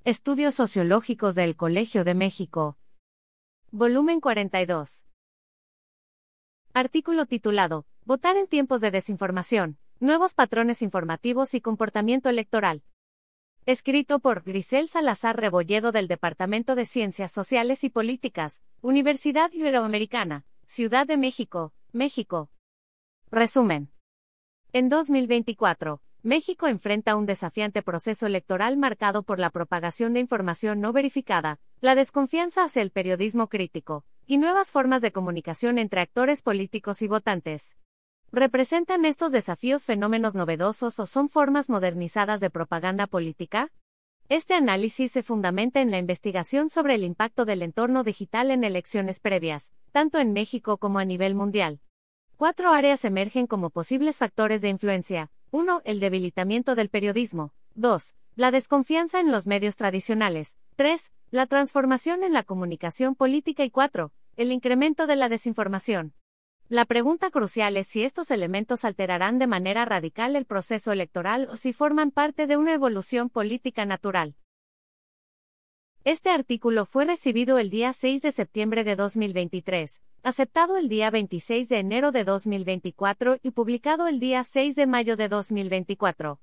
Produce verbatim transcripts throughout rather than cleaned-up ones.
Estudios Sociológicos del Colegio de México. Volumen cuarenta y dos. Artículo titulado, Votar en tiempos de desinformación, nuevos patrones informativos y comportamiento electoral. Escrito por Grisel Salazar Rebolledo del Departamento de Ciencias Sociales y Políticas, Universidad Iberoamericana, Ciudad de México, México. Resumen. En dos mil veinticuatro, México enfrenta un desafiante proceso electoral marcado por la propagación de información no verificada, la desconfianza hacia el periodismo crítico, y nuevas formas de comunicación entre actores políticos y votantes. ¿Representan estos desafíos fenómenos novedosos o son formas modernizadas de propaganda política? Este análisis se fundamenta en la investigación sobre el impacto del entorno digital en elecciones previas, tanto en México como a nivel mundial. Cuatro áreas emergen como posibles factores de influencia. uno. El debilitamiento del periodismo. dos. La desconfianza en los medios tradicionales. tres. La transformación en la comunicación política. Y cuatro. El incremento de la desinformación. La pregunta crucial es si estos elementos alterarán de manera radical el proceso electoral o si forman parte de una evolución política natural. Este artículo fue recibido el día seis de septiembre de dos mil veintitrés, aceptado el día veintiséis de enero de dos mil veinticuatro y publicado el día seis de mayo de dos mil veinticuatro.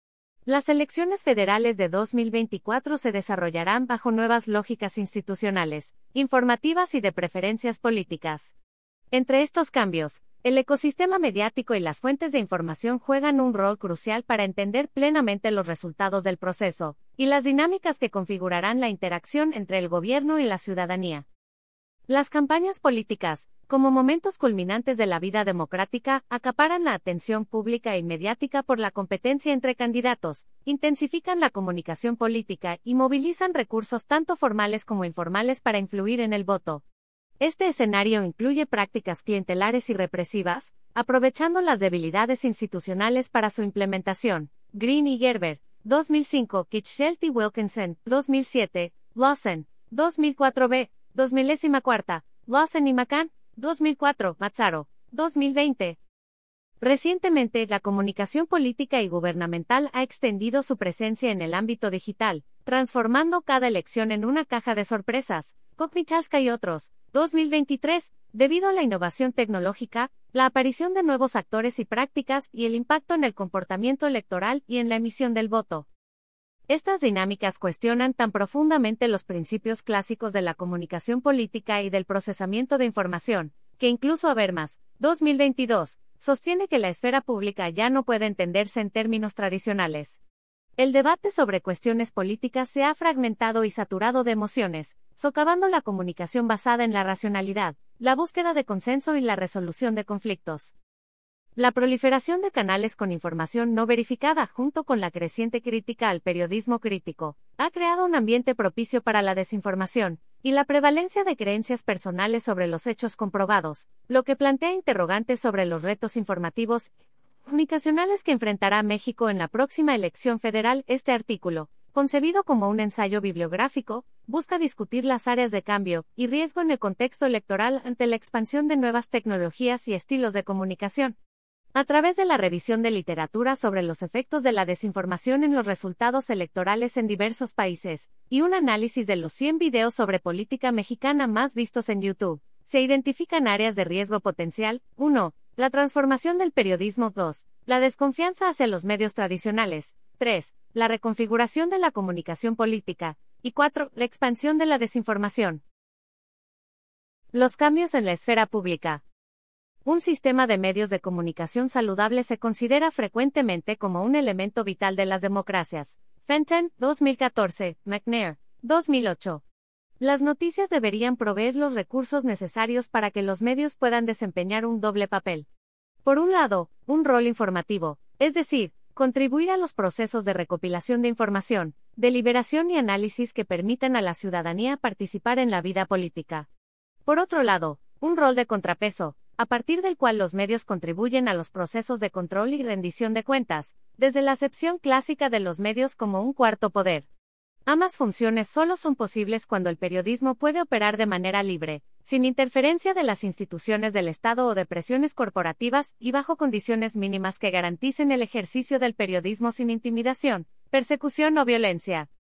Las elecciones federales de dos mil veinticuatro se desarrollarán bajo nuevas lógicas institucionales, informativas y de preferencias políticas. Entre estos cambios, el ecosistema mediático y las fuentes de información juegan un rol crucial para entender plenamente los resultados del proceso, y las dinámicas que configurarán la interacción entre el gobierno y la ciudadanía. Las campañas políticas, como momentos culminantes de la vida democrática, acaparan la atención pública y mediática por la competencia entre candidatos, intensifican la comunicación política y movilizan recursos tanto formales como informales para influir en el voto. Este escenario incluye prácticas clientelares y represivas, aprovechando las debilidades institucionales para su implementación. Green y Gerber, dos mil cinco, Kitschelt y Wilkinson, dos mil siete, Lawson, dos mil cuatro b, dos mil cuatro, Lawson y McCann, dos mil cuatro, Mazzaro, dos mil veinte. Recientemente, la comunicación política y gubernamental ha extendido su presencia en el ámbito digital, transformando cada elección en una caja de sorpresas. Koch-Michalska y otros, dos mil veintitrés, debido a la innovación tecnológica, la aparición de nuevos actores y prácticas y el impacto en el comportamiento electoral y en la emisión del voto. Estas dinámicas cuestionan tan profundamente los principios clásicos de la comunicación política y del procesamiento de información, que incluso Habermas, dos mil veintidós, sostiene que la esfera pública ya no puede entenderse en términos tradicionales. El debate sobre cuestiones políticas se ha fragmentado y saturado de emociones, socavando la comunicación basada en la racionalidad, la búsqueda de consenso y la resolución de conflictos. La proliferación de canales con información no verificada, junto con la creciente crítica al periodismo crítico, ha creado un ambiente propicio para la desinformación y la prevalencia de creencias personales sobre los hechos comprobados, lo que plantea interrogantes sobre los retos informativos y comunicacionales que enfrentará México en la próxima elección federal. Este artículo, concebido como un ensayo bibliográfico, busca discutir las áreas de cambio y riesgo en el contexto electoral ante la expansión de nuevas tecnologías y estilos de comunicación. A través de la revisión de literatura sobre los efectos de la desinformación en los resultados electorales en diversos países, y un análisis de los cien videos sobre política mexicana más vistos en YouTube, se identifican áreas de riesgo potencial. uno. La transformación del periodismo. dos. La desconfianza hacia los medios tradicionales. tres. La reconfiguración de la comunicación política. Y cuatro. La expansión de la desinformación. Los cambios en la esfera pública. Un sistema de medios de comunicación saludable se considera frecuentemente como un elemento vital de las democracias. Fenton, dos mil catorce, McNair, dos mil ocho. Las noticias deberían proveer los recursos necesarios para que los medios puedan desempeñar un doble papel. Por un lado, un rol informativo, es decir, contribuir a los procesos de recopilación de información, deliberación y análisis que permitan a la ciudadanía participar en la vida política. Por otro lado, un rol de contrapeso, a partir del cual los medios contribuyen a los procesos de control y rendición de cuentas, desde la acepción clásica de los medios como un cuarto poder. Ambas funciones solo son posibles cuando el periodismo puede operar de manera libre, sin interferencia de las instituciones del Estado o de presiones corporativas y bajo condiciones mínimas que garanticen el ejercicio del periodismo sin intimidación, persecución o violencia.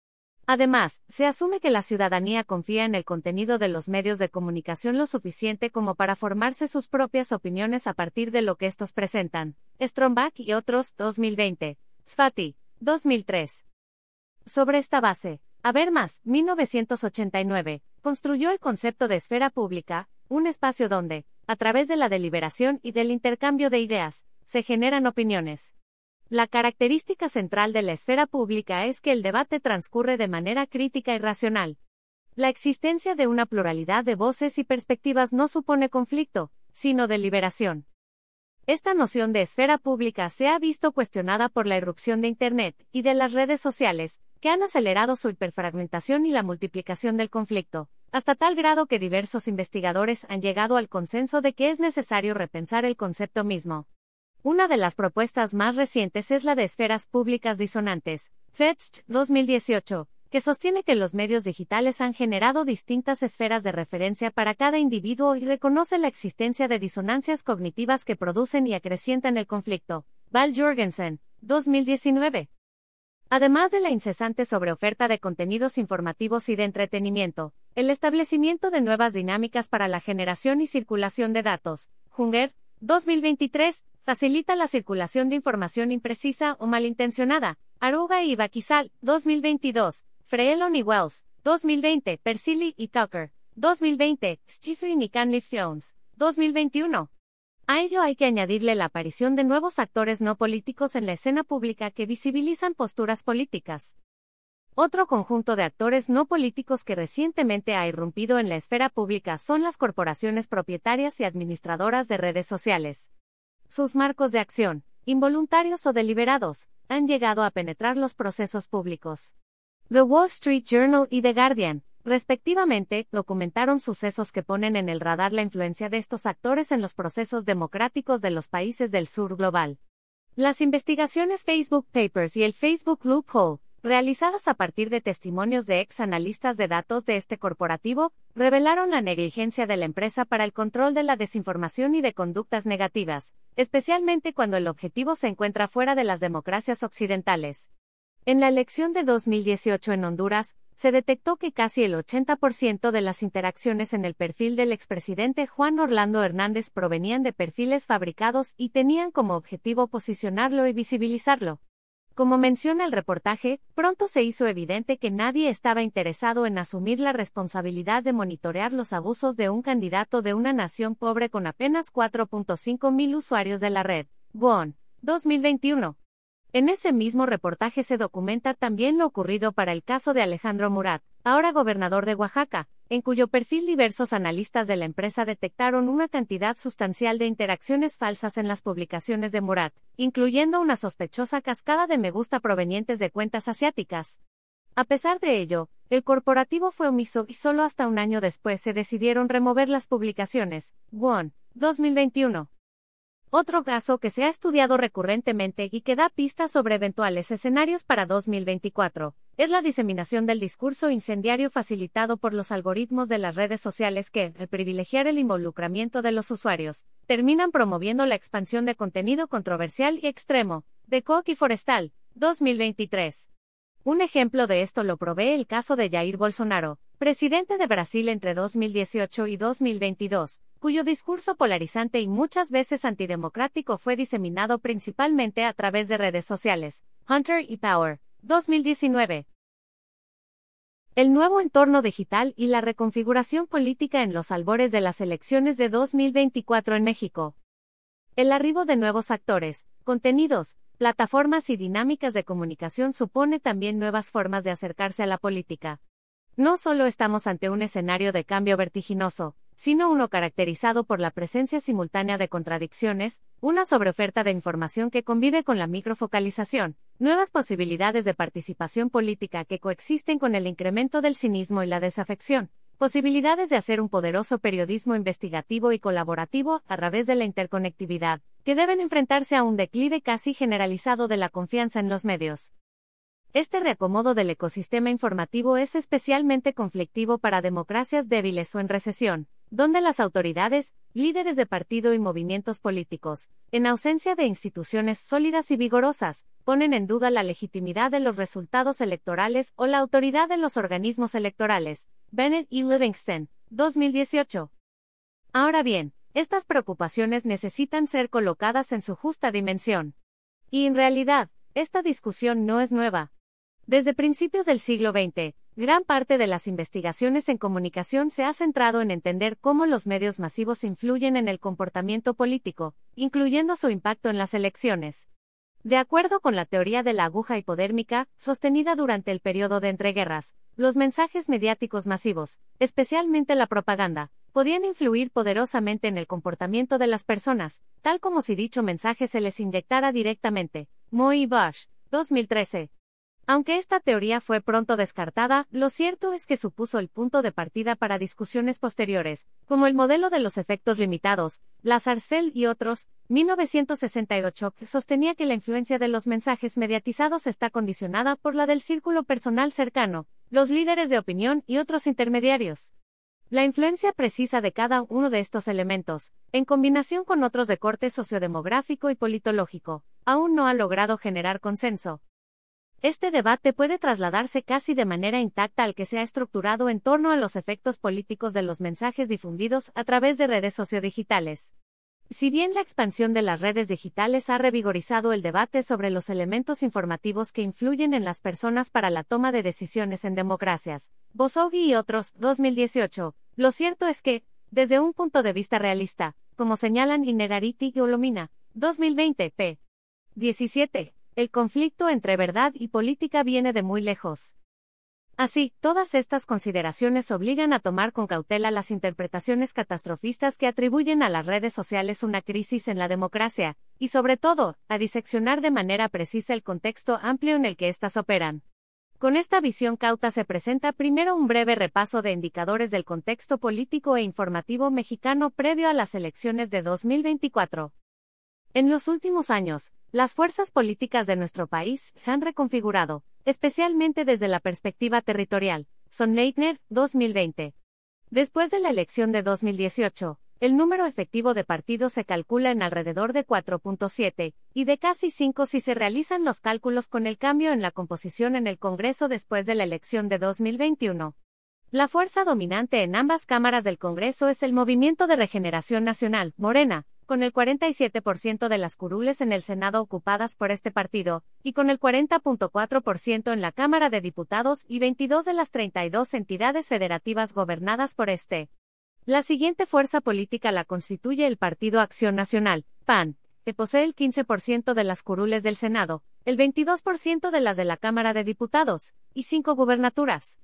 Además, se asume que la ciudadanía confía en el contenido de los medios de comunicación lo suficiente como para formarse sus propias opiniones a partir de lo que estos presentan. Strombach y otros, dos mil veinte. Sfati, dos mil tres. Sobre esta base, Habermas, mil novecientos ochenta y nueve, construyó el concepto de esfera pública, un espacio donde, a través de la deliberación y del intercambio de ideas, se generan opiniones. La característica central de la esfera pública es que el debate transcurre de manera crítica y racional. La existencia de una pluralidad de voces y perspectivas no supone conflicto, sino deliberación. Esta noción de esfera pública se ha visto cuestionada por la irrupción de Internet y de las redes sociales, que han acelerado su hiperfragmentación y la multiplicación del conflicto, hasta tal grado que diversos investigadores han llegado al consenso de que es necesario repensar el concepto mismo. Una de las propuestas más recientes es la de esferas públicas disonantes, Fetch, dos mil dieciocho, que sostiene que los medios digitales han generado distintas esferas de referencia para cada individuo y reconoce la existencia de disonancias cognitivas que producen y acrecientan el conflicto. Val Jorgensen, dos mil diecinueve. Además de la incesante sobreoferta de contenidos informativos y de entretenimiento, el establecimiento de nuevas dinámicas para la generación y circulación de datos, Junger, dos mil veintitrés, facilita la circulación de información imprecisa o malintencionada. Aruga y Baquizal, dos mil veintidós, Freelon y Wells, dos mil veinte, Persili y Tucker, dos mil veinte, Schifrin y Canliff Jones, dos mil veintiuno. A ello hay que añadirle la aparición de nuevos actores no políticos en la escena pública que visibilizan posturas políticas. Otro conjunto de actores no políticos que recientemente ha irrumpido en la esfera pública son las corporaciones propietarias y administradoras de redes sociales. Sus marcos de acción, involuntarios o deliberados, han llegado a penetrar los procesos públicos. The Wall Street Journal y The Guardian, respectivamente, documentaron sucesos que ponen en el radar la influencia de estos actores en los procesos democráticos de los países del sur global. Las investigaciones Facebook Papers y el Facebook Loophole, realizadas a partir de testimonios de ex analistas de datos de este corporativo, revelaron la negligencia de la empresa para el control de la desinformación y de conductas negativas, especialmente cuando el objetivo se encuentra fuera de las democracias occidentales. En la elección de dos mil dieciocho en Honduras, se detectó que casi el ochenta por ciento de las interacciones en el perfil del expresidente Juan Orlando Hernández provenían de perfiles fabricados y tenían como objetivo posicionarlo y visibilizarlo. Como menciona el reportaje, pronto se hizo evidente que nadie estaba interesado en asumir la responsabilidad de monitorear los abusos de un candidato de una nación pobre con apenas cuatro punto cinco mil usuarios de la red. W O N, dos mil veintiuno. En ese mismo reportaje se documenta también lo ocurrido para el caso de Alejandro Murat, ahora gobernador de Oaxaca, en cuyo perfil diversos analistas de la empresa detectaron una cantidad sustancial de interacciones falsas en las publicaciones de Murat, incluyendo una sospechosa cascada de me gusta provenientes de cuentas asiáticas. A pesar de ello, el corporativo fue omiso y solo hasta un año después se decidieron remover las publicaciones. W O N, dos mil veintiuno. Otro caso que se ha estudiado recurrentemente y que da pistas sobre eventuales escenarios para dos mil veinticuatro, es la diseminación del discurso incendiario facilitado por los algoritmos de las redes sociales que, al privilegiar el involucramiento de los usuarios, terminan promoviendo la expansión de contenido controversial y extremo. De Koch y Forestal, dos mil veintitrés. Un ejemplo de esto lo provee el caso de Jair Bolsonaro, presidente de Brasil entre dos mil dieciocho y dos mil veintidós, cuyo discurso polarizante y muchas veces antidemocrático fue diseminado principalmente a través de redes sociales. Hunter y Power, dos mil diecinueve. El nuevo entorno digital y la reconfiguración política en los albores de las elecciones de dos mil veinticuatro en México. El arribo de nuevos actores, contenidos, plataformas y dinámicas de comunicación supone también nuevas formas de acercarse a la política. No solo estamos ante un escenario de cambio vertiginoso, sino uno caracterizado por la presencia simultánea de contradicciones, una sobreoferta de información que convive con la microfocalización, nuevas posibilidades de participación política que coexisten con el incremento del cinismo y la desafección, posibilidades de hacer un poderoso periodismo investigativo y colaborativo a través de la interconectividad, que deben enfrentarse a un declive casi generalizado de la confianza en los medios. Este reacomodo del ecosistema informativo es especialmente conflictivo para democracias débiles o en recesión, donde las autoridades, líderes de partido y movimientos políticos, en ausencia de instituciones sólidas y vigorosas, ponen en duda la legitimidad de los resultados electorales o la autoridad de los organismos electorales. Bennett y Livingston, dos mil dieciocho. Ahora bien, estas preocupaciones necesitan ser colocadas en su justa dimensión. Y en realidad, esta discusión no es nueva. Desde principios del siglo veinte, gran parte de las investigaciones en comunicación se ha centrado en entender cómo los medios masivos influyen en el comportamiento político, incluyendo su impacto en las elecciones. De acuerdo con la teoría de la aguja hipodérmica, sostenida durante el periodo de entreguerras, los mensajes mediáticos masivos, especialmente la propaganda, podían influir poderosamente en el comportamiento de las personas, tal como si dicho mensaje se les inyectara directamente. Moe y Bush, dos mil trece. Aunque esta teoría fue pronto descartada, lo cierto es que supuso el punto de partida para discusiones posteriores, como el modelo de los efectos limitados. Lazarsfeld y otros, mil novecientos sesenta y ocho, sostenía que la influencia de los mensajes mediatizados está condicionada por la del círculo personal cercano, los líderes de opinión y otros intermediarios. La influencia precisa de cada uno de estos elementos, en combinación con otros de corte sociodemográfico y politológico, aún no ha logrado generar consenso. Este debate puede trasladarse casi de manera intacta al que se ha estructurado en torno a los efectos políticos de los mensajes difundidos a través de redes sociodigitales. Si bien la expansión de las redes digitales ha revigorizado el debate sobre los elementos informativos que influyen en las personas para la toma de decisiones en democracias, Bosoghi y otros, dos mil dieciocho, lo cierto es que, desde un punto de vista realista, como señalan Innerarity y Olomina, dos mil veinte, p. diecisiete, el conflicto entre verdad y política viene de muy lejos. Así, todas estas consideraciones obligan a tomar con cautela las interpretaciones catastrofistas que atribuyen a las redes sociales una crisis en la democracia, y sobre todo, a diseccionar de manera precisa el contexto amplio en el que éstas operan. Con esta visión cauta se presenta primero un breve repaso de indicadores del contexto político e informativo mexicano previo a las elecciones de dos mil veinticuatro. En los últimos años, las fuerzas políticas de nuestro país se han reconfigurado, especialmente desde la perspectiva territorial. Sonnleitner, dos mil veinte. Después de la elección de dos mil dieciocho, el número efectivo de partidos se calcula en alrededor de cuatro punto siete, y de casi cinco si se realizan los cálculos con el cambio en la composición en el Congreso después de la elección de dos mil veintiuno. La fuerza dominante en ambas cámaras del Congreso es el Movimiento de Regeneración Nacional, Morena, con el cuarenta y siete por ciento de las curules en el Senado ocupadas por este partido, y con el cuarenta punto cuatro por ciento en la Cámara de Diputados y veintidós de las treinta y dos entidades federativas gobernadas por este. La siguiente fuerza política la constituye el Partido Acción Nacional, P A N, que posee el quince por ciento de las curules del Senado, el veintidós por ciento de las de la Cámara de Diputados, y cinco gubernaturas.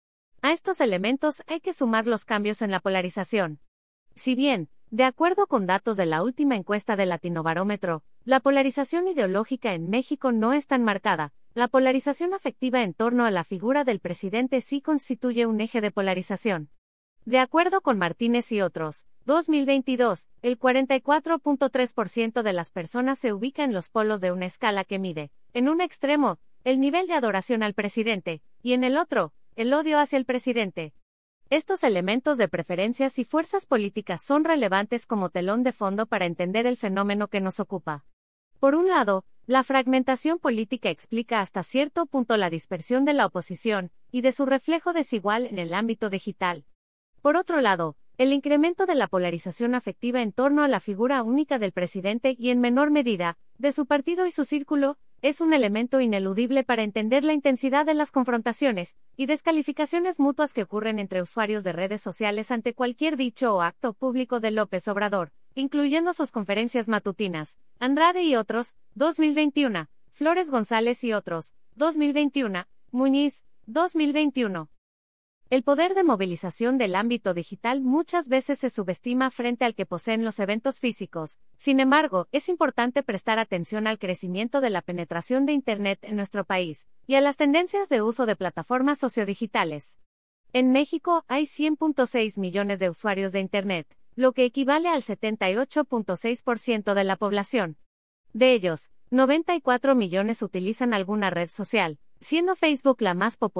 A estos elementos hay que sumar los cambios en la polarización. Si bien, de acuerdo con datos de la última encuesta del Latinobarómetro, la polarización ideológica en México no es tan marcada, la polarización afectiva en torno a la figura del presidente sí constituye un eje de polarización. De acuerdo con Martínez y otros, dos mil veintidós, el cuarenta y cuatro punto tres por ciento de las personas se ubica en los polos de una escala que mide, en un extremo, el nivel de adoración al presidente, y en el otro, el odio hacia el presidente. Estos elementos de preferencias y fuerzas políticas son relevantes como telón de fondo para entender el fenómeno que nos ocupa. Por un lado, la fragmentación política explica hasta cierto punto la dispersión de la oposición, y de su reflejo desigual en el ámbito digital. Por otro lado, el incremento de la polarización afectiva en torno a la figura única del presidente y en menor medida, de su partido y su círculo, es un elemento ineludible para entender la intensidad de las confrontaciones y descalificaciones mutuas que ocurren entre usuarios de redes sociales ante cualquier dicho o acto público de López Obrador, incluyendo sus conferencias matutinas. Andrade y otros, dos mil veintiuno, Flores González y otros, dos mil veintiuno, Muñiz, dos mil veintiuno. El poder de movilización del ámbito digital muchas veces se subestima frente al que poseen los eventos físicos. Sin embargo, es importante prestar atención al crecimiento de la penetración de Internet en nuestro país, y a las tendencias de uso de plataformas sociodigitales. En México hay cien punto seis millones de usuarios de Internet, lo que equivale al setenta y ocho punto seis por ciento de la población. De ellos, noventa y cuatro millones utilizan alguna red social, siendo Facebook la más popular,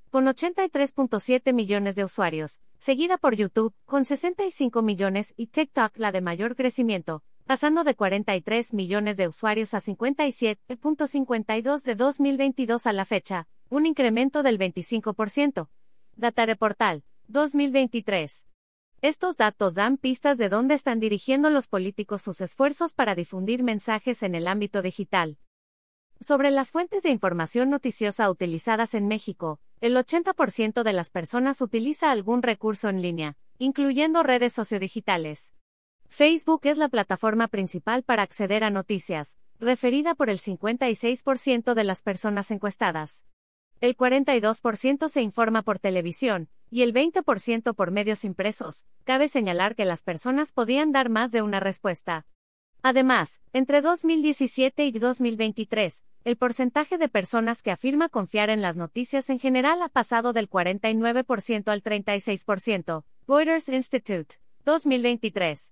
con ochenta y tres punto siete millones de usuarios, seguida por YouTube, con sesenta y cinco millones, y TikTok, la de mayor crecimiento, pasando de cuarenta y tres millones de usuarios a cincuenta y siete punto cincuenta y dos de dos mil veintidós a la fecha, un incremento del veinticinco por ciento. Datareportal, dos mil veintitrés. Estos datos dan pistas de dónde están dirigiendo los políticos sus esfuerzos para difundir mensajes en el ámbito digital. Sobre las fuentes de información noticiosa utilizadas en México, el ochenta por ciento de las personas utiliza algún recurso en línea, incluyendo redes sociodigitales. Facebook es la plataforma principal para acceder a noticias, referida por el cincuenta y seis por ciento de las personas encuestadas. El cuarenta y dos por ciento se informa por televisión, y el veinte por ciento por medios impresos. Cabe señalar que las personas podían dar más de una respuesta. Además, entre dos mil diecisiete y dos mil veintitrés, el porcentaje de personas que afirma confiar en las noticias en general ha pasado del cuarenta y nueve por ciento al treinta y seis por ciento. Reuters Institute, dos mil veintitrés.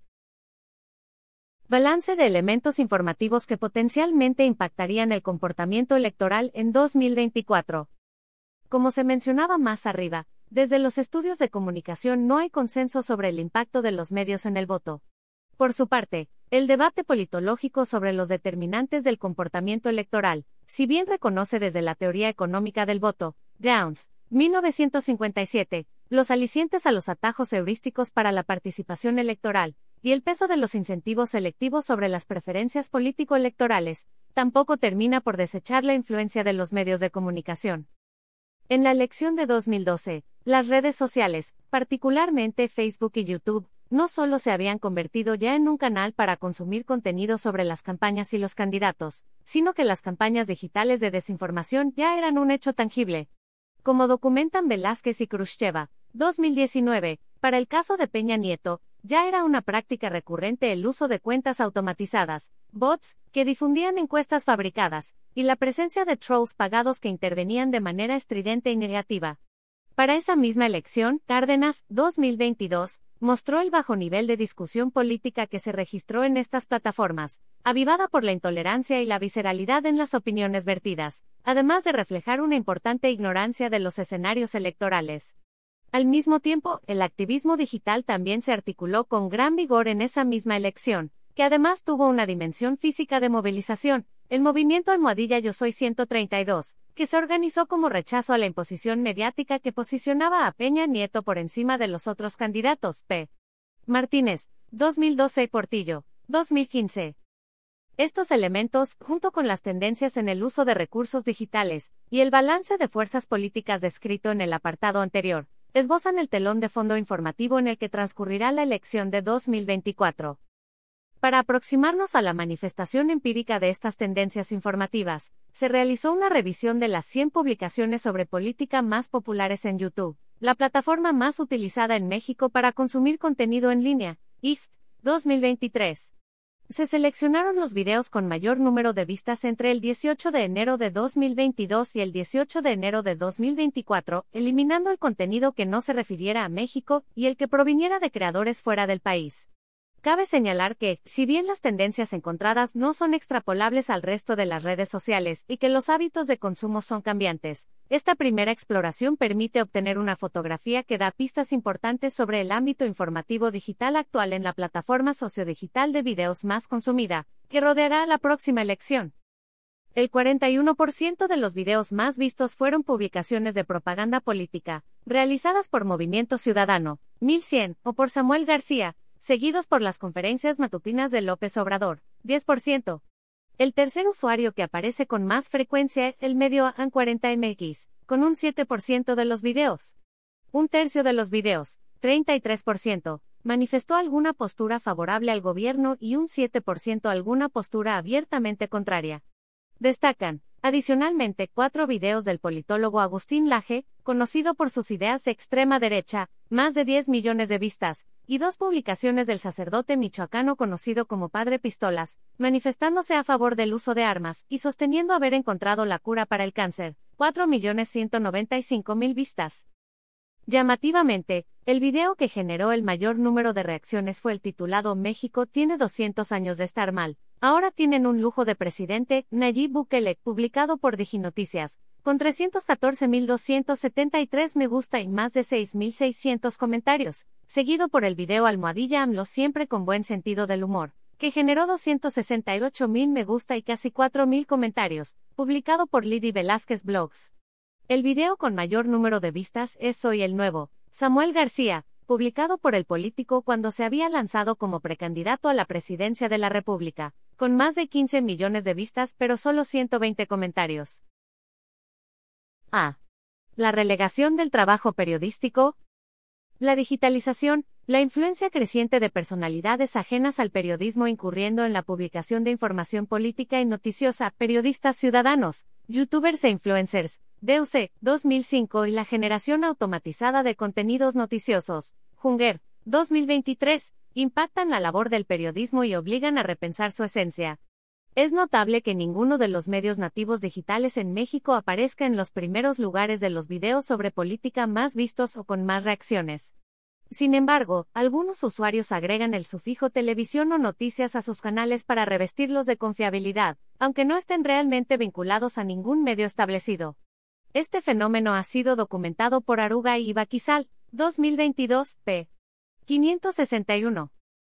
Balance de elementos informativos que potencialmente impactarían el comportamiento electoral en dos mil veinticuatro. Como se mencionaba más arriba, desde los estudios de comunicación no hay consenso sobre el impacto de los medios en el voto. Por su parte, el debate politológico sobre los determinantes del comportamiento electoral, si bien reconoce desde la teoría económica del voto, Downs, mil novecientos cincuenta y siete, los alicientes a los atajos heurísticos para la participación electoral, y el peso de los incentivos selectivos sobre las preferencias político-electorales, tampoco termina por desechar la influencia de los medios de comunicación. En la elección de dos mil doce, las redes sociales, particularmente Facebook y YouTube, no solo se habían convertido ya en un canal para consumir contenido sobre las campañas y los candidatos, sino que las campañas digitales de desinformación ya eran un hecho tangible. Como documentan Velázquez y Khrushcheva, dos mil diecinueve, para el caso de Peña Nieto, ya era una práctica recurrente el uso de cuentas automatizadas, bots, que difundían encuestas fabricadas, y la presencia de trolls pagados que intervenían de manera estridente y negativa. Para esa misma elección, Cárdenas, dos mil veintidós, mostró el bajo nivel de discusión política que se registró en estas plataformas, avivada por la intolerancia y la visceralidad en las opiniones vertidas, además de reflejar una importante ignorancia de los escenarios electorales. Al mismo tiempo, el activismo digital también se articuló con gran vigor en esa misma elección, que además tuvo una dimensión física de movilización, el movimiento Almohadilla Yo Soy ciento treinta y dos, que se organizó como rechazo a la imposición mediática que posicionaba a Peña Nieto por encima de los otros candidatos. P. Martínez, dos mil doce y Portillo, dos mil quince. Estos elementos, junto con las tendencias en el uso de recursos digitales, y el balance de fuerzas políticas descrito en el apartado anterior, esbozan el telón de fondo informativo en el que transcurrirá la elección de dos mil veinticuatro. Para aproximarnos a la manifestación empírica de estas tendencias informativas, se realizó una revisión de las cien publicaciones sobre política más populares en YouTube, la plataforma más utilizada en México para consumir contenido en línea, I F T, dos mil veintitrés. Se seleccionaron los videos con mayor número de vistas entre el dieciocho de enero de dos mil veintidós y el dieciocho de enero de dos mil veinticuatro, eliminando el contenido que no se refiriera a México y el que proviniera de creadores fuera del país. Cabe señalar que, si bien las tendencias encontradas no son extrapolables al resto de las redes sociales y que los hábitos de consumo son cambiantes, esta primera exploración permite obtener una fotografía que da pistas importantes sobre el ámbito informativo digital actual en la plataforma sociodigital de videos más consumida, que rodeará a la próxima elección. El cuarenta y uno por ciento de los videos más vistos fueron publicaciones de propaganda política, realizadas por Movimiento Ciudadano, mil cien, o por Samuel García, seguidos por las conferencias matutinas de López Obrador, diez por ciento. El tercer usuario que aparece con más frecuencia es el medio A N cuarenta M X, con un siete por ciento de los videos. Un tercio de los videos, treinta y tres por ciento, manifestó alguna postura favorable al gobierno y un siete por ciento alguna postura abiertamente contraria. Destacan, adicionalmente, cuatro videos del politólogo Agustín Laje, conocido por sus ideas de extrema derecha, más de diez millones de vistas, y dos publicaciones del sacerdote michoacano conocido como Padre Pistolas, manifestándose a favor del uso de armas y sosteniendo haber encontrado la cura para el cáncer, cuatro millones ciento noventa y cinco mil vistas. Llamativamente, el video que generó el mayor número de reacciones fue el titulado México tiene doscientos años de estar mal, ahora tienen un lujo de presidente, Nayib Bukele, publicado por Diginoticias, con trescientos catorce mil doscientos setenta y tres me gusta y más de seis mil seiscientos comentarios, seguido por el video Almohadilla AMLO siempre con buen sentido del humor, que generó doscientos sesenta y ocho mil me gusta y casi cuatro mil comentarios, publicado por Lidy Velázquez Blogs. El video con mayor número de vistas es Soy el Nuevo, Samuel García, publicado por el político cuando se había lanzado como precandidato a la presidencia de la República, con más de quince millones de vistas pero solo ciento veinte comentarios. A. La relegación del trabajo periodístico. La digitalización, la influencia creciente de personalidades ajenas al periodismo incurriendo en la publicación de información política y noticiosa, periodistas ciudadanos, youtubers e influencers, D U C, dos mil cinco y la generación automatizada de contenidos noticiosos, Junger, dos mil veintitrés, impactan la labor del periodismo y obligan a repensar su esencia. Es notable que ninguno de los medios nativos digitales en México aparezca en los primeros lugares de los videos sobre política más vistos o con más reacciones. Sin embargo, algunos usuarios agregan el sufijo televisión o noticias a sus canales para revestirlos de confiabilidad, aunque no estén realmente vinculados a ningún medio establecido. Este fenómeno ha sido documentado por Aruga y Baquizal, dos mil veintidós, p. quinientos sesenta y uno.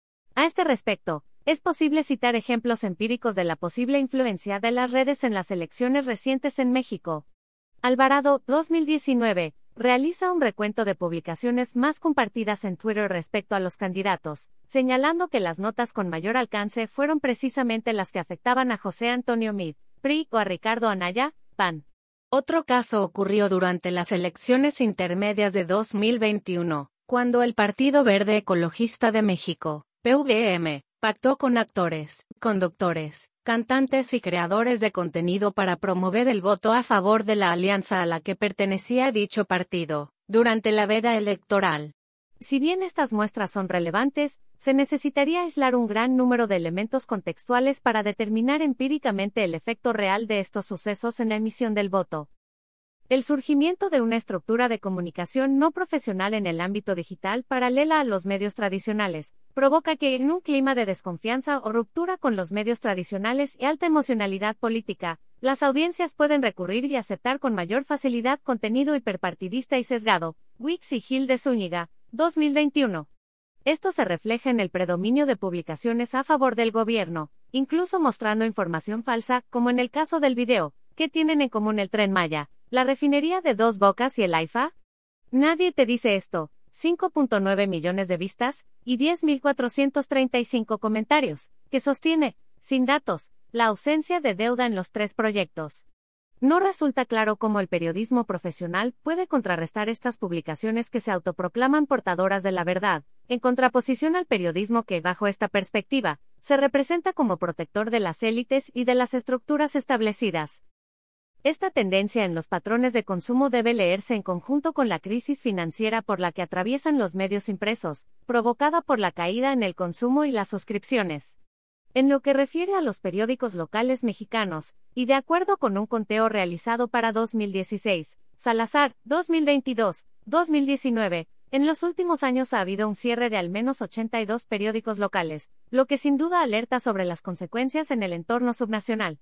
A este respecto, es posible citar ejemplos empíricos de la posible influencia de las redes en las elecciones recientes en México. Alvarado, dos mil diecinueve, realiza un recuento de publicaciones más compartidas en Twitter respecto a los candidatos, señalando que las notas con mayor alcance fueron precisamente las que afectaban a José Antonio Meade, P R I, o a Ricardo Anaya, P A N. Otro caso ocurrió durante las elecciones intermedias de dos mil veintiuno, cuando el Partido Verde Ecologista de México, P V M, pactó con actores, conductores, cantantes y creadores de contenido para promover el voto a favor de la alianza a la que pertenecía dicho partido, durante la veda electoral. Si bien estas muestras son relevantes, se necesitaría aislar un gran número de elementos contextuales para determinar empíricamente el efecto real de estos sucesos en la emisión del voto. El surgimiento de una estructura de comunicación no profesional en el ámbito digital paralela a los medios tradicionales, provoca que en un clima de desconfianza o ruptura con los medios tradicionales y alta emocionalidad política, las audiencias pueden recurrir y aceptar con mayor facilidad contenido hiperpartidista y sesgado. Wix y Gil de Zúñiga, dos mil veintiuno. Esto se refleja en el predominio de publicaciones a favor del gobierno, incluso mostrando información falsa, como en el caso del video. ¿Qué tienen en común el Tren Maya, la refinería de Dos Bocas y el AIFA? Nadie te dice esto. cinco punto nueve millones de vistas, y diez mil cuatrocientos treinta y cinco comentarios, que sostiene, sin datos, la ausencia de deuda en los tres proyectos. No resulta claro cómo el periodismo profesional puede contrarrestar estas publicaciones que se autoproclaman portadoras de la verdad, en contraposición al periodismo que, bajo esta perspectiva, se representa como protector de las élites y de las estructuras establecidas. Esta tendencia en los patrones de consumo debe leerse en conjunto con la crisis financiera por la que atraviesan los medios impresos, provocada por la caída en el consumo y las suscripciones. En lo que refiere a los periódicos locales mexicanos, y de acuerdo con un conteo realizado para dos mil dieciséis, Salazar, dos mil veintidós, dos mil diecinueve, en los últimos años ha habido un cierre de al menos ochenta y dos periódicos locales, lo que sin duda alerta sobre las consecuencias en el entorno subnacional.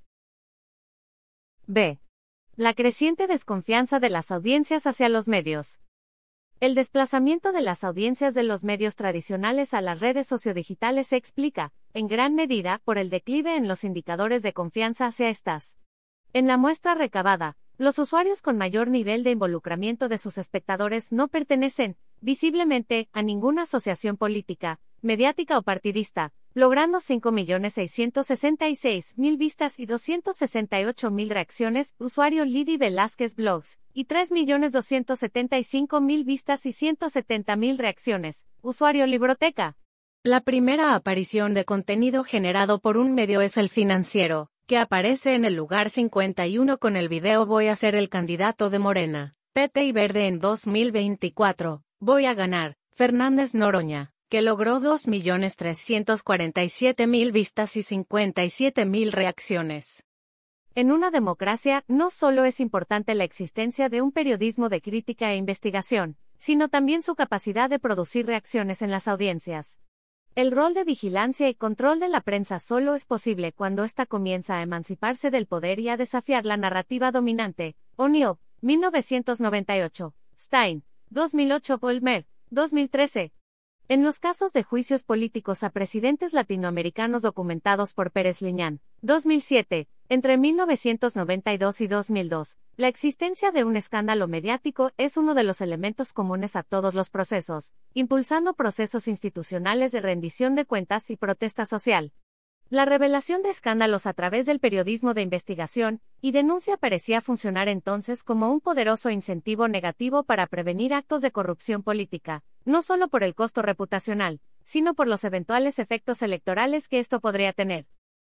B. La creciente desconfianza de las audiencias hacia los medios. El desplazamiento de las audiencias de los medios tradicionales a las redes sociodigitales se explica, en gran medida, por el declive en los indicadores de confianza hacia estas. En la muestra recabada, los usuarios con mayor nivel de involucramiento de sus espectadores no pertenecen, visiblemente, a ninguna asociación política, mediática o partidista, logrando cinco millones seiscientos sesenta y seis mil vistas y doscientos sesenta y ocho mil reacciones, usuario Lidy Velázquez Blogs, y tres millones doscientos setenta y cinco mil vistas y ciento setenta mil reacciones, usuario Libroteca. La primera aparición de contenido generado por un medio es El Financiero, que aparece en el lugar cincuenta y uno con el video Voy a ser el candidato de Morena, P T y Verde en dos mil veinticuatro, Voy a ganar, Fernández Noroña, que logró dos millones trescientos cuarenta y siete mil vistas y cincuenta y siete mil reacciones. En una democracia, no solo es importante la existencia de un periodismo de crítica e investigación, sino también su capacidad de producir reacciones en las audiencias. El rol de vigilancia y control de la prensa solo es posible cuando ésta comienza a emanciparse del poder y a desafiar la narrativa dominante, O'Neill, mil novecientos noventa y ocho, Stein, dos mil ocho, Vollmer, dos mil trece. En los casos de juicios políticos a presidentes latinoamericanos documentados por Pérez Liñán, dos mil siete, entre mil novecientos noventa y dos y dos mil dos, la existencia de un escándalo mediático es uno de los elementos comunes a todos los procesos, impulsando procesos institucionales de rendición de cuentas y protesta social. La revelación de escándalos a través del periodismo de investigación y denuncia parecía funcionar entonces como un poderoso incentivo negativo para prevenir actos de corrupción política, no solo por el costo reputacional, sino por los eventuales efectos electorales que esto podría tener.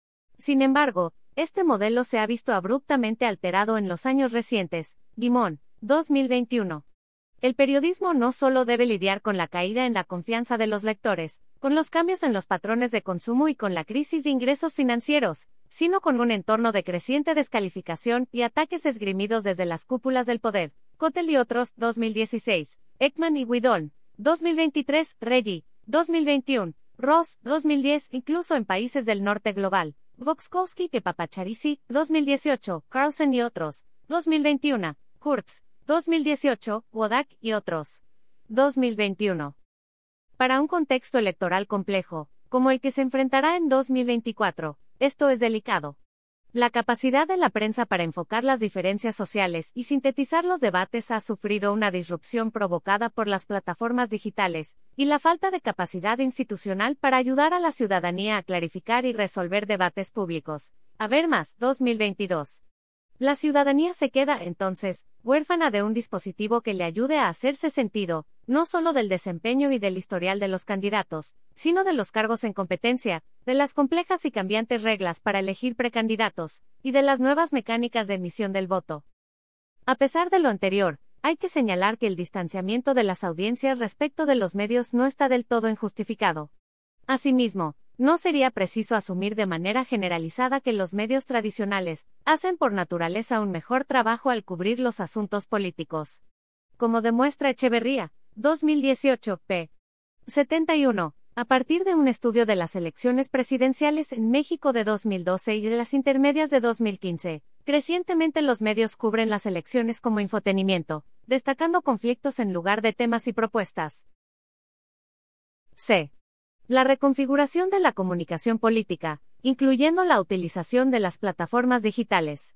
Sin embargo, este modelo se ha visto abruptamente alterado en los años recientes. Guimón, dos mil veintiuno. El periodismo no solo debe lidiar con la caída en la confianza de los lectores, con los cambios en los patrones de consumo y con la crisis de ingresos financieros, sino con un entorno de creciente descalificación y ataques esgrimidos desde las cúpulas del poder. Kotel y otros, dos mil dieciséis. Ekman y Widolm, dos mil veintitrés. Reggi, dos mil veintiuno. Ross, dos mil diez. Incluso en países del norte global. Voxkowski que Papacharici, dos mil dieciocho. Carlsen y otros, dos mil veintiuno. Kurtz, dos mil dieciocho, Wodak y otros, dos mil veintiuno. Para un contexto electoral complejo, como el que se enfrentará en dos mil veinticuatro, esto es delicado. La capacidad de la prensa para enfocar las diferencias sociales y sintetizar los debates ha sufrido una disrupción provocada por las plataformas digitales, y la falta de capacidad institucional para ayudar a la ciudadanía a clarificar y resolver debates públicos. A ver más, dos mil veintidós. La ciudadanía se queda, entonces, huérfana de un dispositivo que le ayude a hacerse sentido, no solo del desempeño y del historial de los candidatos, sino de los cargos en competencia, de las complejas y cambiantes reglas para elegir precandidatos, y de las nuevas mecánicas de emisión del voto. A pesar de lo anterior, hay que señalar que el distanciamiento de las audiencias respecto de los medios no está del todo injustificado. Asimismo, no sería preciso asumir de manera generalizada que los medios tradicionales hacen por naturaleza un mejor trabajo al cubrir los asuntos políticos. Como demuestra Echeverría, dos mil dieciocho, p. setenta y uno, a partir de un estudio de las elecciones presidenciales en México de dos mil doce y de las intermedias de dos mil quince, crecientemente los medios cubren las elecciones como infotenimiento, destacando conflictos en lugar de temas y propuestas. C. La reconfiguración de la comunicación política, incluyendo la utilización de las plataformas digitales.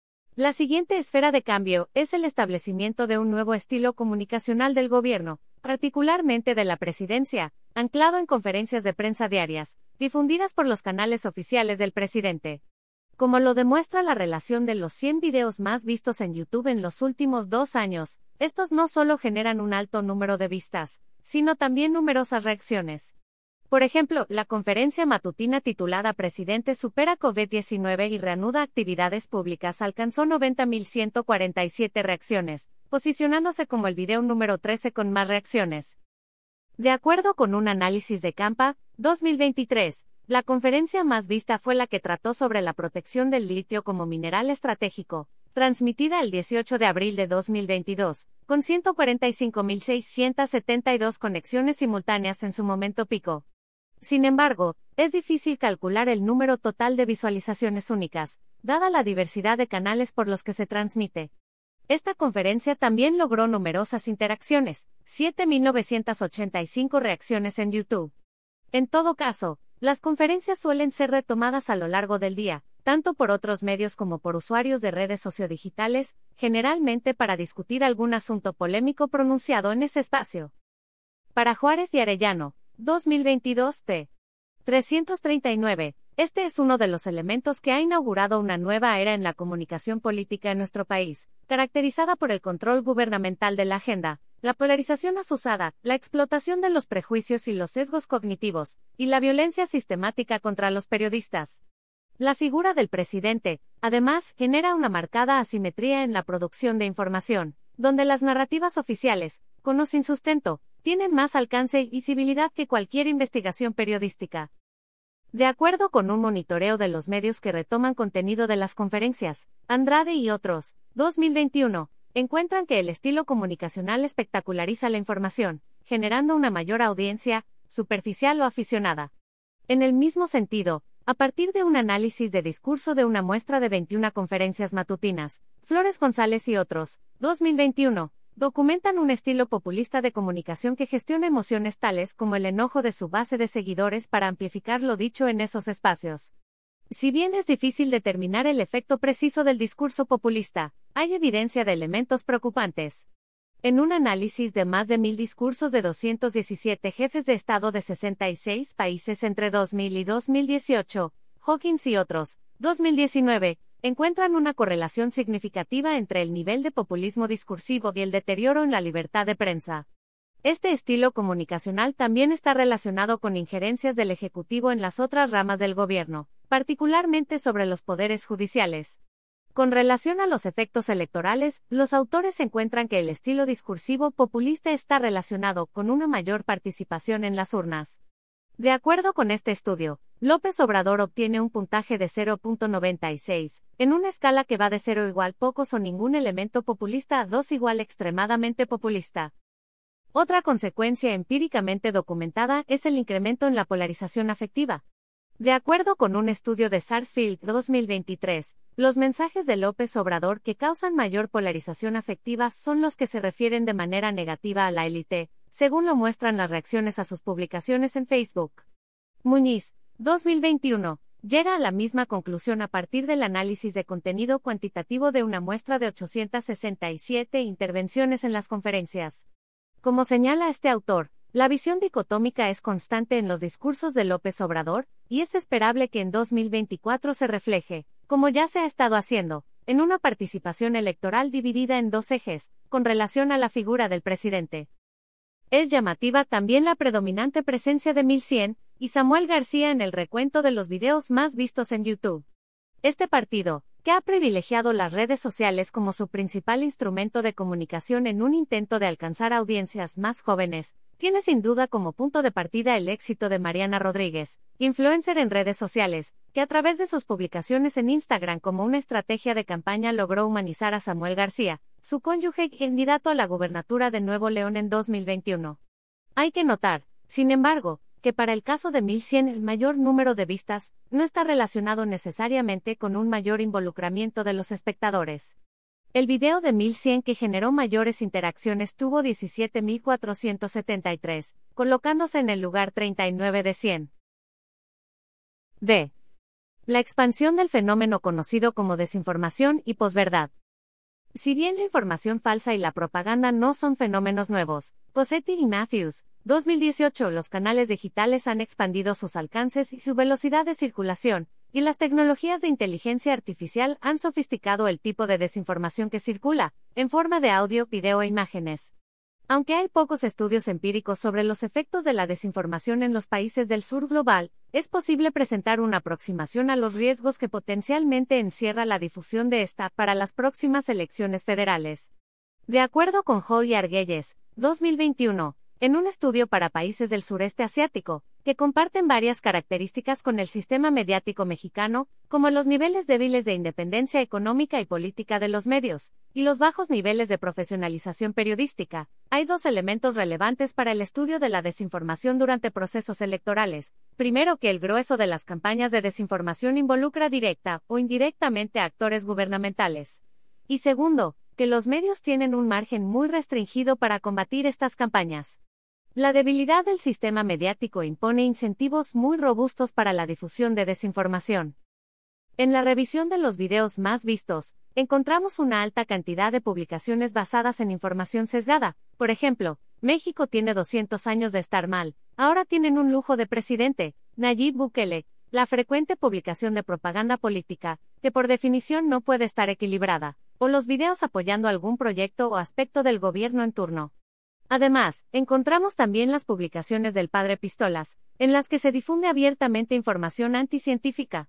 La siguiente esfera de cambio es el establecimiento de un nuevo estilo comunicacional del gobierno, particularmente de la presidencia, anclado en conferencias de prensa diarias, difundidas por los canales oficiales del presidente. Como lo demuestra la relación de los cien videos más vistos en YouTube en los últimos dos años, estos no solo generan un alto número de vistas, sino también numerosas reacciones. Por ejemplo, la conferencia matutina titulada Presidente supera COVID diecinueve y reanuda actividades públicas alcanzó noventa mil ciento cuarenta y siete reacciones, posicionándose como el video número trece con más reacciones. De acuerdo con un análisis de Campa, dos mil veintitrés, la conferencia más vista fue la que trató sobre la protección del litio como mineral estratégico, transmitida el dieciocho de abril de dos mil veintidós, con ciento cuarenta y cinco mil seiscientas setenta y dos conexiones simultáneas en su momento pico. Sin embargo, es difícil calcular el número total de visualizaciones únicas, dada la diversidad de canales por los que se transmite. Esta conferencia también logró numerosas interacciones, siete mil novecientas ochenta y cinco reacciones en YouTube. En todo caso, las conferencias suelen ser retomadas a lo largo del día, tanto por otros medios como por usuarios de redes sociodigitales, generalmente para discutir algún asunto polémico pronunciado en ese espacio. Para Juárez y Arellano, dos mil veintidós, p. trescientos treinta y nueve, este es uno de los elementos que ha inaugurado una nueva era en la comunicación política en nuestro país, caracterizada por el control gubernamental de la agenda, la polarización asusada, la explotación de los prejuicios y los sesgos cognitivos, y la violencia sistemática contra los periodistas. La figura del presidente, además, genera una marcada asimetría en la producción de información, donde las narrativas oficiales, con o sin sustento, tienen más alcance y visibilidad que cualquier investigación periodística. De acuerdo con un monitoreo de los medios que retoman contenido de las conferencias, Andrade y otros, dos mil veintiuno, encuentran que el estilo comunicacional espectaculariza la información, generando una mayor audiencia, superficial o aficionada. En el mismo sentido, A partir de un análisis de discurso de una muestra de veintiuna conferencias matutinas, Flores González y otros, dos mil veintiuno, documentan un estilo populista de comunicación que gestiona emociones tales como el enojo de su base de seguidores para amplificar lo dicho en esos espacios. Si bien es difícil determinar el efecto preciso del discurso populista, hay evidencia de elementos preocupantes. En un análisis de más de mil discursos de doscientos diecisiete jefes de Estado de sesenta y seis países entre dos mil y dos mil dieciocho, Hawkins y otros, dos mil diecinueve, encuentran una correlación significativa entre el nivel de populismo discursivo y el deterioro en la libertad de prensa. Este estilo comunicacional también está relacionado con injerencias del Ejecutivo en las otras ramas del gobierno, particularmente sobre los poderes judiciales. Con relación a los efectos electorales, los autores encuentran que el estilo discursivo populista está relacionado con una mayor participación en las urnas. De acuerdo con este estudio, López Obrador obtiene un puntaje de cero punto noventa y seis, en una escala que va de cero igual pocos o ningún elemento populista a dos igual extremadamente populista. Otra consecuencia empíricamente documentada es el incremento en la polarización afectiva. De acuerdo con un estudio de Sarsfield dos mil veintitrés, los mensajes de López Obrador que causan mayor polarización afectiva son los que se refieren de manera negativa a la élite, según lo muestran las reacciones a sus publicaciones en Facebook. Muñiz, dos mil veintiuno, llega a la misma conclusión a partir del análisis de contenido cuantitativo de una muestra de ochocientas sesenta y siete intervenciones en las conferencias. Como señala este autor, la visión dicotómica es constante en los discursos de López Obrador, y es esperable que en dos mil veinticuatro se refleje, como ya se ha estado haciendo, en una participación electoral dividida en dos ejes, con relación a la figura del presidente. Es llamativa también la predominante presencia de mil cien y Samuel García en el recuento de los videos más vistos en YouTube. Este partido, que ha privilegiado las redes sociales como su principal instrumento de comunicación en un intento de alcanzar audiencias más jóvenes, tiene sin duda como punto de partida el éxito de Mariana Rodríguez, influencer en redes sociales, que a través de sus publicaciones en Instagram como una estrategia de campaña logró humanizar a Samuel García, su cónyuge y candidato a la gubernatura de Nuevo León en dos mil veintiuno. Hay que notar, sin embargo, que para el caso de mil cien el mayor número de vistas no está relacionado necesariamente con un mayor involucramiento de los espectadores. El video de mil cien que generó mayores interacciones tuvo diecisiete mil cuatrocientos setenta y tres, colocándose en el lugar treinta y nueve de cien. D. La expansión del fenómeno conocido como desinformación y posverdad. Si bien la información falsa y la propaganda no son fenómenos nuevos, Posetti y Matthews, dos mil dieciocho los canales digitales han expandido sus alcances y su velocidad de circulación, y las tecnologías de inteligencia artificial han sofisticado el tipo de desinformación que circula, en forma de audio, video e imágenes. Aunque hay pocos estudios empíricos sobre los efectos de la desinformación en los países del sur global, es posible presentar una aproximación a los riesgos que potencialmente encierra la difusión de esta para las próximas elecciones federales. De acuerdo con Hall y Argüelles, dos mil veintiuno, en un estudio para países del sureste asiático, que comparten varias características con el sistema mediático mexicano, como los niveles débiles de independencia económica y política de los medios, y los bajos niveles de profesionalización periodística, hay dos elementos relevantes para el estudio de la desinformación durante procesos electorales. Primero, que el grueso de las campañas de desinformación involucra directa o indirectamente a actores gubernamentales. Y segundo, que los medios tienen un margen muy restringido para combatir estas campañas. La debilidad del sistema mediático impone incentivos muy robustos para la difusión de desinformación. En la revisión de los videos más vistos, encontramos una alta cantidad de publicaciones basadas en información sesgada. Por ejemplo, México tiene doscientos años de estar mal, ahora tienen un lujo de presidente, Nayib Bukele, la frecuente publicación de propaganda política, que por definición no puede estar equilibrada, o los videos apoyando algún proyecto o aspecto del gobierno en turno. Además, encontramos también las publicaciones del padre Pistolas, en las que se difunde abiertamente información anticientífica.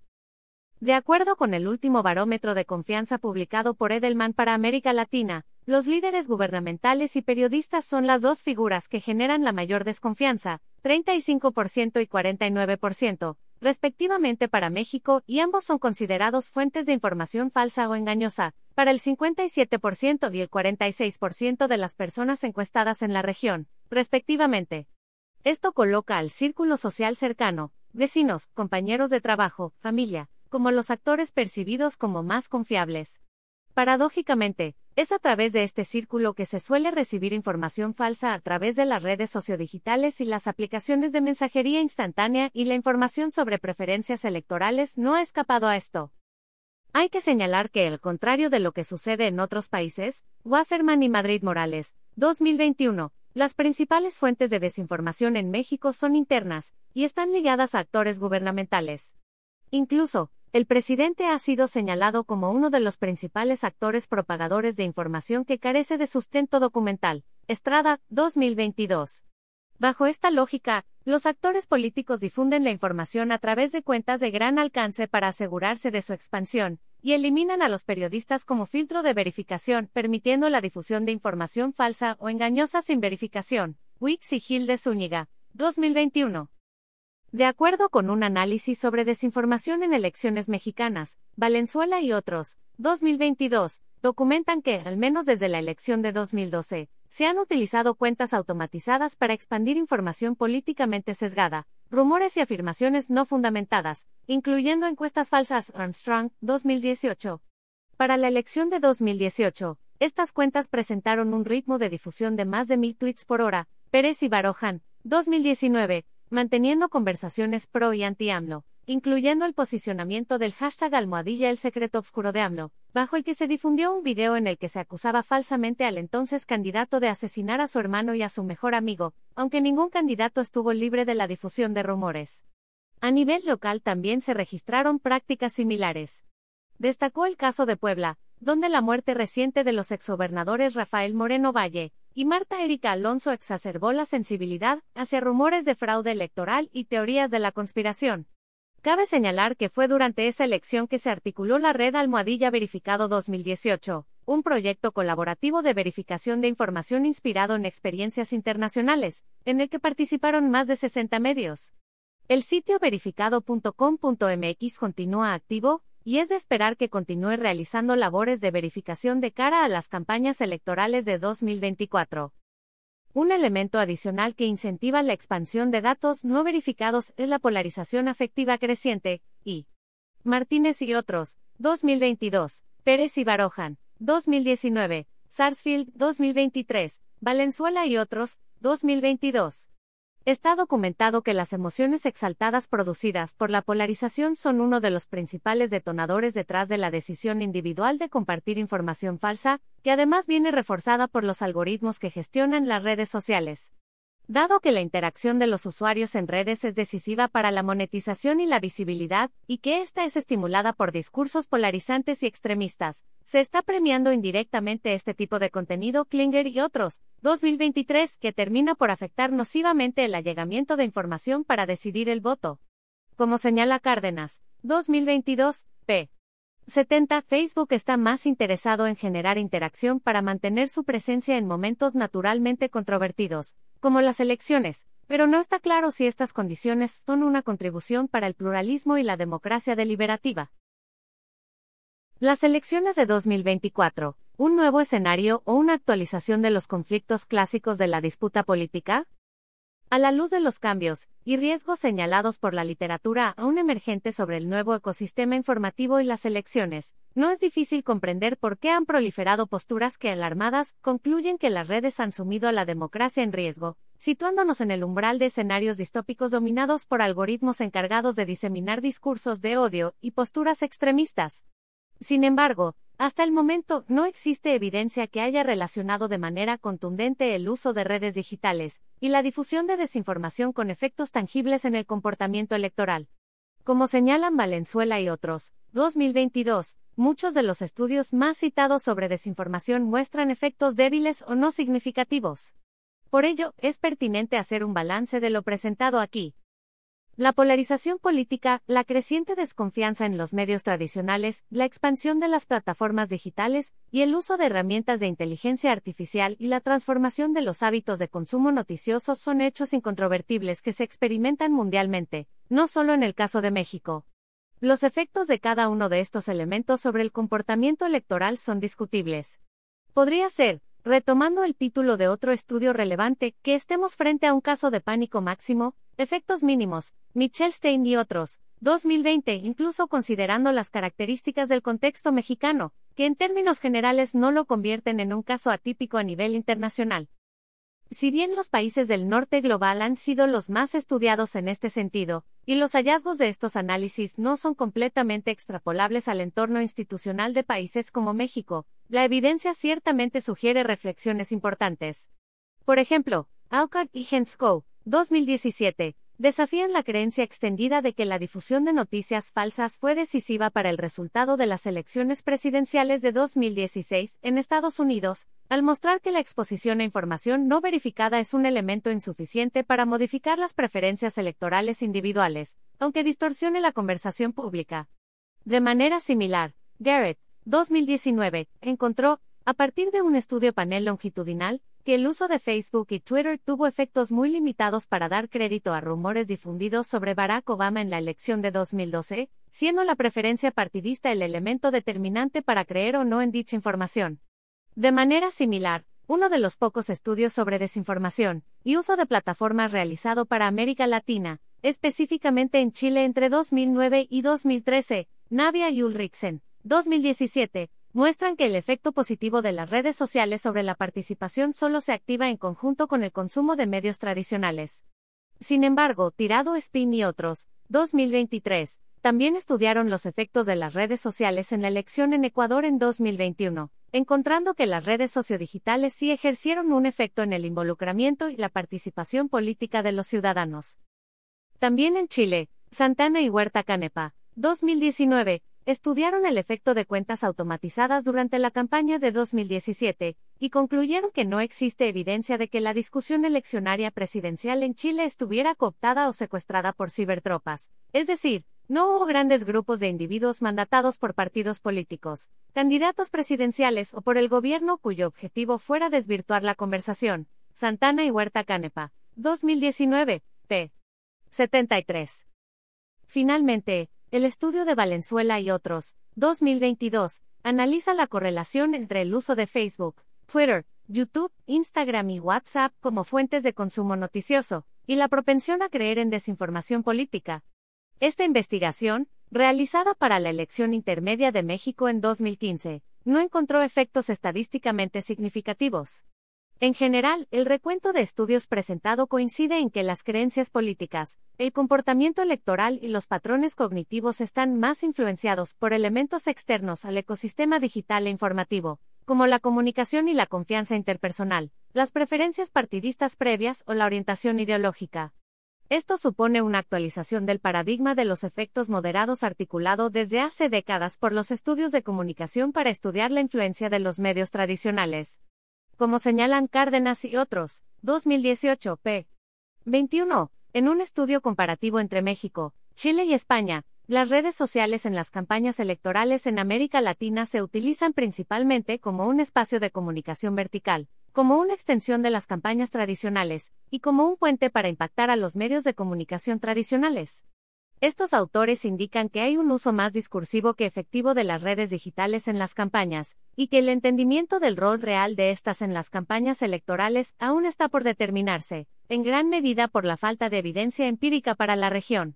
De acuerdo con el último barómetro de confianza publicado por Edelman para América Latina, los líderes gubernamentales y periodistas son las dos figuras que generan la mayor desconfianza, treinta y cinco por ciento y cuarenta y nueve por ciento, respectivamente para México, y ambos son considerados fuentes de información falsa o engañosa, para el cincuenta y siete por ciento y el cuarenta y seis por ciento de las personas encuestadas en la región, respectivamente. Esto coloca al círculo social cercano, vecinos, compañeros de trabajo, familia, como los actores percibidos como más confiables. Paradójicamente, es a través de este círculo que se suele recibir información falsa a través de las redes sociodigitales y las aplicaciones de mensajería instantánea, y la información sobre preferencias electorales no ha escapado a esto. Hay que señalar que, al contrario de lo que sucede en otros países, Wasserman y Madrid Morales, dos mil veintiuno, las principales fuentes de desinformación en México son internas, y están ligadas a actores gubernamentales. Incluso, el presidente ha sido señalado como uno de los principales actores propagadores de información que carece de sustento documental. Estrada, dos mil veintidós. Bajo esta lógica, los actores políticos difunden la información a través de cuentas de gran alcance para asegurarse de su expansión, y eliminan a los periodistas como filtro de verificación, permitiendo la difusión de información falsa o engañosa sin verificación. Wix y Gil de Zúñiga, dos mil veintiuno. De acuerdo con un análisis sobre desinformación en elecciones mexicanas, Valenzuela y otros, dos mil veintidós, documentan que, al menos desde la elección de dos mil doce, se han utilizado cuentas automatizadas para expandir información políticamente sesgada, rumores y afirmaciones no fundamentadas, incluyendo encuestas falsas. Armstrong, dos mil dieciocho. Para la elección de dos mil dieciocho, estas cuentas presentaron un ritmo de difusión de más de mil tweets por hora. Pérez y Barojan, dos mil diecinueve, manteniendo conversaciones pro y anti-AMLO, incluyendo el posicionamiento del hashtag almohadilla el secreto oscuro de AMLO, bajo el que se difundió un video en el que se acusaba falsamente al entonces candidato de asesinar a su hermano y a su mejor amigo, aunque ningún candidato estuvo libre de la difusión de rumores. A nivel local también se registraron prácticas similares. Destacó el caso de Puebla, donde la muerte reciente de los exgobernadores Rafael Moreno Valle y Marta Erika Alonso exacerbó la sensibilidad hacia rumores de fraude electoral y teorías de la conspiración. Cabe señalar que fue durante esa elección que se articuló la Red Almohadilla Verificado dos mil dieciocho, un proyecto colaborativo de verificación de información inspirado en experiencias internacionales, en el que participaron más de sesenta medios. El sitio verificado punto com punto mx continúa activo, y es de esperar que continúe realizando labores de verificación de cara a las campañas electorales de dos mil veinticuatro. Un elemento adicional que incentiva la expansión de datos no verificados es la polarización afectiva creciente, y Martínez y otros, dos mil veintidós, Pérez y Barojan, dos mil diecinueve, Sarsfield, dos mil veintitrés, Valenzuela y otros, dos mil veintidós. Está documentado que las emociones exaltadas producidas por la polarización son uno de los principales detonadores detrás de la decisión individual de compartir información falsa, que además viene reforzada por los algoritmos que gestionan las redes sociales. Dado que la interacción de los usuarios en redes es decisiva para la monetización y la visibilidad, y que ésta es estimulada por discursos polarizantes y extremistas, se está premiando indirectamente este tipo de contenido. Klinger y otros, dos mil veintitrés, que termina por afectar nocivamente el allegamiento de información para decidir el voto. Como señala Cárdenas, dos mil veintidós, p. setenta, Facebook está más interesado en generar interacción para mantener su presencia en momentos naturalmente controvertidos, como las elecciones, pero no está claro si estas condiciones son una contribución para el pluralismo y la democracia deliberativa. Las elecciones de dos mil veinticuatro, ¿un nuevo escenario o una actualización de los conflictos clásicos de la disputa política? A la luz de los cambios y riesgos señalados por la literatura aún emergente sobre el nuevo ecosistema informativo y las elecciones, no es difícil comprender por qué han proliferado posturas que, alarmadas, concluyen que las redes han sumido a la democracia en riesgo, situándonos en el umbral de escenarios distópicos dominados por algoritmos encargados de diseminar discursos de odio y posturas extremistas. Sin embargo, hasta el momento, no existe evidencia que haya relacionado de manera contundente el uso de redes digitales y la difusión de desinformación con efectos tangibles en el comportamiento electoral. Como señalan Valenzuela y otros, dos mil veintidós, muchos de los estudios más citados sobre desinformación muestran efectos débiles o no significativos. Por ello, es pertinente hacer un balance de lo presentado aquí. La polarización política, la creciente desconfianza en los medios tradicionales, la expansión de las plataformas digitales y el uso de herramientas de inteligencia artificial y la transformación de los hábitos de consumo noticioso son hechos incontrovertibles que se experimentan mundialmente, no solo en el caso de México. Los efectos de cada uno de estos elementos sobre el comportamiento electoral son discutibles. Podría ser, Retomando el título de otro estudio relevante, que estemos frente a un caso de pánico máximo, efectos mínimos, Michelstein y otros, dos mil veinte, incluso considerando las características del contexto mexicano, que en términos generales no lo convierten en un caso atípico a nivel internacional. Si bien los países del norte global han sido los más estudiados en este sentido, y los hallazgos de estos análisis no son completamente extrapolables al entorno institucional de países como México, la evidencia ciertamente sugiere reflexiones importantes. Por ejemplo, Alcott y Hentzkow, dos mil diecisiete, desafían la creencia extendida de que la difusión de noticias falsas fue decisiva para el resultado de las elecciones presidenciales de dos mil dieciséis en Estados Unidos, al mostrar que la exposición a información no verificada es un elemento insuficiente para modificar las preferencias electorales individuales, aunque distorsione la conversación pública. De manera similar, Garrett, dos mil diecinueve, encontró, a partir de un estudio panel longitudinal, que el uso de Facebook y Twitter tuvo efectos muy limitados para dar crédito a rumores difundidos sobre Barack Obama en la elección de dos mil doce, siendo la preferencia partidista el elemento determinante para creer o no en dicha información. De manera similar, uno de los pocos estudios sobre desinformación y uso de plataformas realizado para América Latina, específicamente en Chile entre dos mil nueve y dos mil trece, Navia y Ulriksen, dos mil diecisiete, muestran que el efecto positivo de las redes sociales sobre la participación solo se activa en conjunto con el consumo de medios tradicionales. Sin embargo, Tirado Spin y otros, dos mil veintitrés, también estudiaron los efectos de las redes sociales en la elección en Ecuador en dos mil veintiuno, encontrando que las redes sociodigitales sí ejercieron un efecto en el involucramiento y la participación política de los ciudadanos. También en Chile, Santana y Huerta Canepa, dos mil diecinueve, estudiaron el efecto de cuentas automatizadas durante la campaña de dos mil diecisiete, y concluyeron que no existe evidencia de que la discusión eleccionaria presidencial en Chile estuviera cooptada o secuestrada por cibertropas, es decir, no hubo grandes grupos de individuos mandatados por partidos políticos, candidatos presidenciales o por el gobierno cuyo objetivo fuera desvirtuar la conversación. Santana y Huerta Canepa, dos mil diecinueve, p. setenta y tres. Finalmente, el estudio de Valenzuela y otros, dos mil veintidós, analiza la correlación entre el uso de Facebook, Twitter, YouTube, Instagram y WhatsApp como fuentes de consumo noticioso, y la propensión a creer en desinformación política. Esta investigación, realizada para la elección intermedia de México en dos mil quince, no encontró efectos estadísticamente significativos. En general, el recuento de estudios presentado coincide en que las creencias políticas, el comportamiento electoral y los patrones cognitivos están más influenciados por elementos externos al ecosistema digital e informativo, como la comunicación y la confianza interpersonal, las preferencias partidistas previas o la orientación ideológica. Esto supone una actualización del paradigma de los efectos moderados articulado desde hace décadas por los estudios de comunicación para estudiar la influencia de los medios tradicionales. Como señalan Cárdenas y otros, dos mil dieciocho, p. veintiuno, en un estudio comparativo entre México, Chile y España, las redes sociales en las campañas electorales en América Latina se utilizan principalmente como un espacio de comunicación vertical, como una extensión de las campañas tradicionales, y como un puente para impactar a los medios de comunicación tradicionales. Estos autores indican que hay un uso más discursivo que efectivo de las redes digitales en las campañas, y que el entendimiento del rol real de estas en las campañas electorales aún está por determinarse, en gran medida por la falta de evidencia empírica para la región.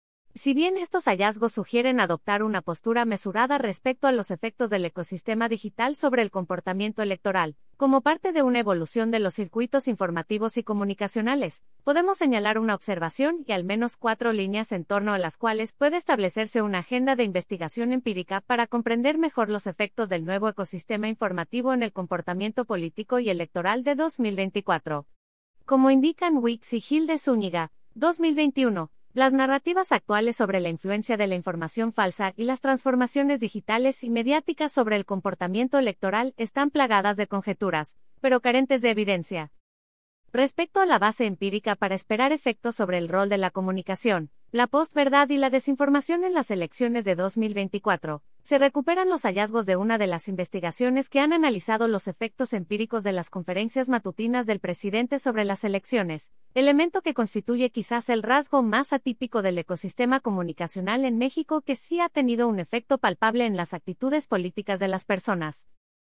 Si bien estos hallazgos sugieren adoptar una postura mesurada respecto a los efectos del ecosistema digital sobre el comportamiento electoral, como parte de una evolución de los circuitos informativos y comunicacionales, podemos señalar una observación y al menos cuatro líneas en torno a las cuales puede establecerse una agenda de investigación empírica para comprender mejor los efectos del nuevo ecosistema informativo en el comportamiento político y electoral de dos mil veinticuatro. Como indican Wicks y Gil de Zúñiga, dos mil veintiuno, las narrativas actuales sobre la influencia de la información falsa y las transformaciones digitales y mediáticas sobre el comportamiento electoral están plagadas de conjeturas, pero carentes de evidencia. Respecto a la base empírica para esperar efectos sobre el rol de la comunicación, la postverdad y la desinformación en las elecciones de dos mil veinticuatro, se recuperan los hallazgos de una de las investigaciones que han analizado los efectos empíricos de las conferencias matutinas del presidente sobre las elecciones, elemento que constituye quizás el rasgo más atípico del ecosistema comunicacional en México que sí ha tenido un efecto palpable en las actitudes políticas de las personas.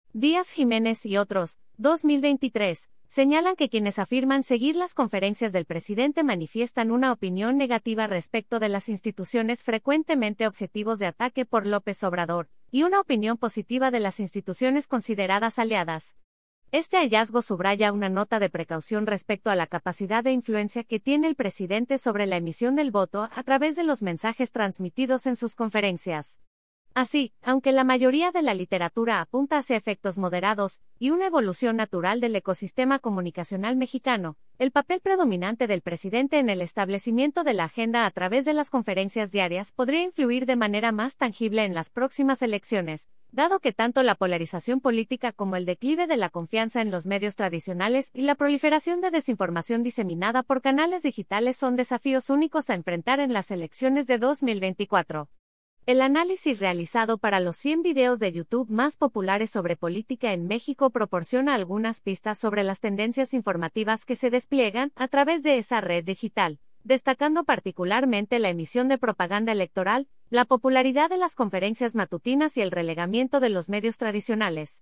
Díaz Jiménez y otros, dos mil veintitrés, señalan que quienes afirman seguir las conferencias del presidente manifiestan una opinión negativa respecto de las instituciones frecuentemente objetivos de ataque por López Obrador, y una opinión positiva de las instituciones consideradas aliadas. Este hallazgo subraya una nota de precaución respecto a la capacidad de influencia que tiene el presidente sobre la emisión del voto a través de los mensajes transmitidos en sus conferencias. Así, aunque la mayoría de la literatura apunta hacia efectos moderados y una evolución natural del ecosistema comunicacional mexicano, el papel predominante del presidente en el establecimiento de la agenda a través de las conferencias diarias podría influir de manera más tangible en las próximas elecciones, dado que tanto la polarización política como el declive de la confianza en los medios tradicionales y la proliferación de desinformación diseminada por canales digitales son desafíos únicos a enfrentar en las elecciones de dos mil veinticuatro. El análisis realizado para los cien videos de YouTube más populares sobre política en México proporciona algunas pistas sobre las tendencias informativas que se despliegan a través de esa red digital, destacando particularmente la emisión de propaganda electoral, la popularidad de las conferencias matutinas y el relegamiento de los medios tradicionales.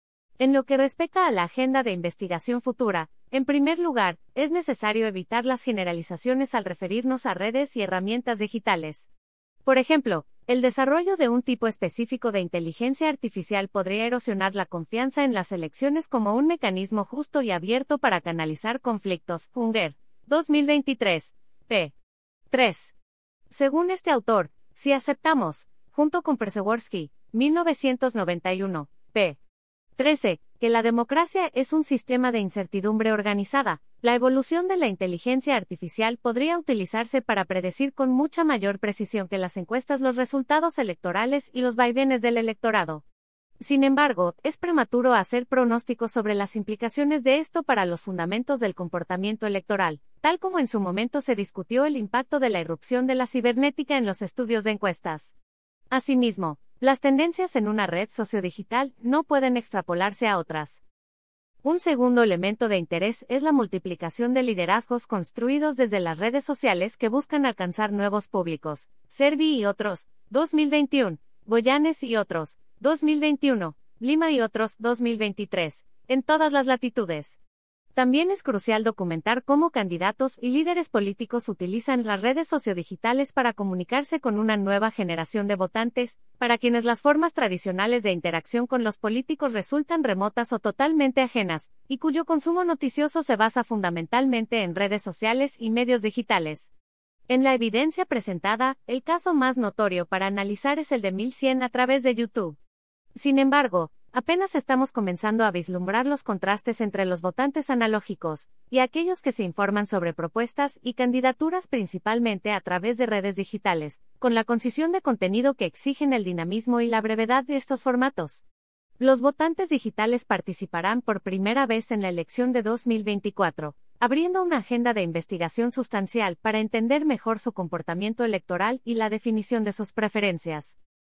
En lo que respecta a la agenda de investigación futura, en primer lugar, es necesario evitar las generalizaciones al referirnos a redes y herramientas digitales. Por ejemplo, el desarrollo de un tipo específico de inteligencia artificial podría erosionar la confianza en las elecciones como un mecanismo justo y abierto para canalizar conflictos. Unger, dos mil veintitrés, p. tres. Según este autor, si aceptamos, junto con Przeworski, mil novecientos noventa y uno, p. trece, que la democracia es un sistema de incertidumbre organizada, la evolución de la inteligencia artificial podría utilizarse para predecir con mucha mayor precisión que las encuestas los resultados electorales y los vaivenes del electorado. Sin embargo, es prematuro hacer pronósticos sobre las implicaciones de esto para los fundamentos del comportamiento electoral, tal como en su momento se discutió el impacto de la irrupción de la cibernética en los estudios de encuestas. Asimismo, las tendencias en una red sociodigital no pueden extrapolarse a otras. Un segundo elemento de interés es la multiplicación de liderazgos construidos desde las redes sociales que buscan alcanzar nuevos públicos. Servi y otros, dos mil veintiuno, Goyanes y otros, dos mil veintiuno, Lima y otros, dos mil veintitrés, en todas las latitudes. También es crucial documentar cómo candidatos y líderes políticos utilizan las redes sociodigitales para comunicarse con una nueva generación de votantes, para quienes las formas tradicionales de interacción con los políticos resultan remotas o totalmente ajenas, y cuyo consumo noticioso se basa fundamentalmente en redes sociales y medios digitales. En la evidencia presentada, el caso más notorio para analizar es el de mil cien a través de YouTube. Sin embargo, apenas estamos comenzando a vislumbrar los contrastes entre los votantes analógicos y aquellos que se informan sobre propuestas y candidaturas principalmente a través de redes digitales, con la concisión de contenido que exigen el dinamismo y la brevedad de estos formatos. Los votantes digitales participarán por primera vez en la elección de dos mil veinticuatro, abriendo una agenda de investigación sustancial para entender mejor su comportamiento electoral y la definición de sus preferencias.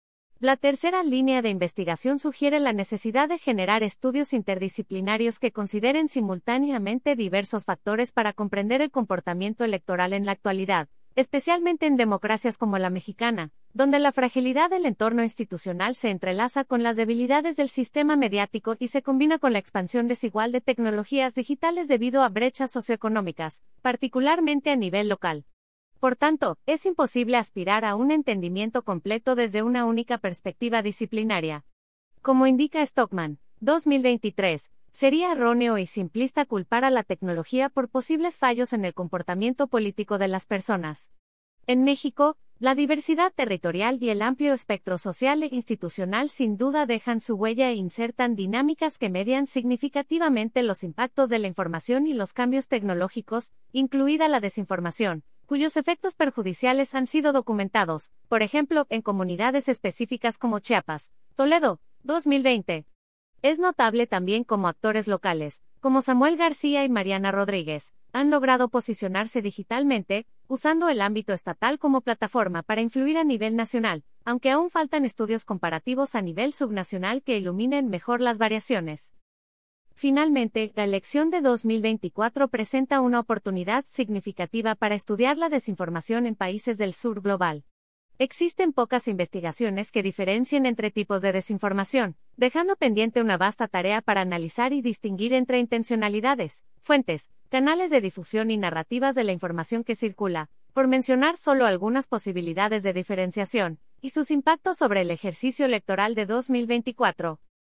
La tercera línea de investigación sugiere la necesidad de generar estudios interdisciplinarios que consideren simultáneamente diversos factores para comprender el comportamiento electoral en la actualidad, especialmente en democracias como la mexicana, donde la fragilidad del entorno institucional se entrelaza con las debilidades del sistema mediático y se combina con la expansión desigual de tecnologías digitales debido a brechas socioeconómicas, particularmente a nivel local. Por tanto, es imposible aspirar a un entendimiento completo desde una única perspectiva disciplinaria. Como indica Stockman, dos mil veintitrés, sería erróneo y simplista culpar a la tecnología por posibles fallos en el comportamiento político de las personas. En México, la diversidad territorial y el amplio espectro social e institucional sin duda dejan su huella e insertan dinámicas que median significativamente los impactos de la información y los cambios tecnológicos, incluida la desinformación, cuyos efectos perjudiciales han sido documentados, por ejemplo, en comunidades específicas como Chiapas, Toledo, dos mil veinte. Es notable también cómo actores locales, como Samuel García y Mariana Rodríguez, han logrado posicionarse digitalmente, usando el ámbito estatal como plataforma para influir a nivel nacional, aunque aún faltan estudios comparativos a nivel subnacional que iluminen mejor las variaciones. Finalmente, la elección de dos mil veinticuatro presenta una oportunidad significativa para estudiar la desinformación en países del sur global. Existen pocas investigaciones que diferencien entre tipos de desinformación, dejando pendiente una vasta tarea para analizar y distinguir entre intencionalidades, fuentes, canales de difusión y narrativas de la información que circula, por mencionar solo algunas posibilidades de diferenciación, y sus impactos sobre el ejercicio electoral de dos mil veinticuatro.